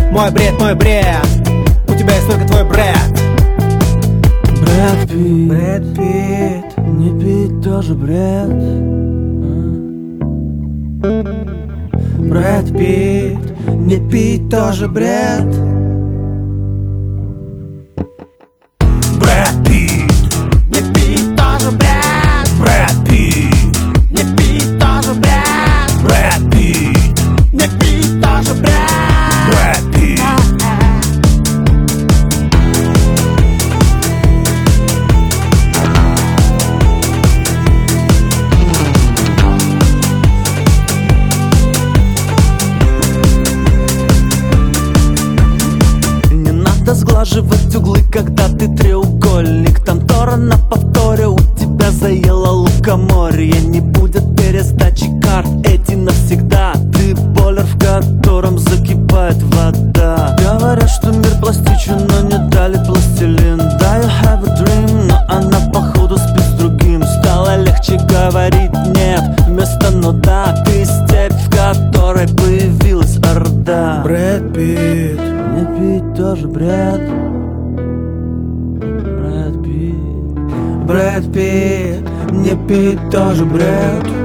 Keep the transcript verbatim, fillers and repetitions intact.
Мой бред, мой бред. У тебя есть только твой бред. Брэд Питт, Брэд Питт, не пить тоже бред. Брэд Питт, не пить тоже бред. Брэд Питт, не пить тоже бред. Брэд Питт, не пить тоже бред. Брэд Питт, не пить тоже бред. Брэд Питт. Сглаживать углы, когда ты треугольник. Там Тора на повторе, у тебя заело лукоморье. Не будет пересдачи карт, эти навсегда. Ты бойлер, в котором закипает вода. Говорят, что мир пластичен, но не дали пластилин. Да, you have a dream, но она походу спит с другим. Стало легче говорить нет вместо ну да. Ты степь, в которой появилась орда. Брэд Питт, не пить тоже бред. Брэд Питт, Брэд Питт, не пить тоже бред.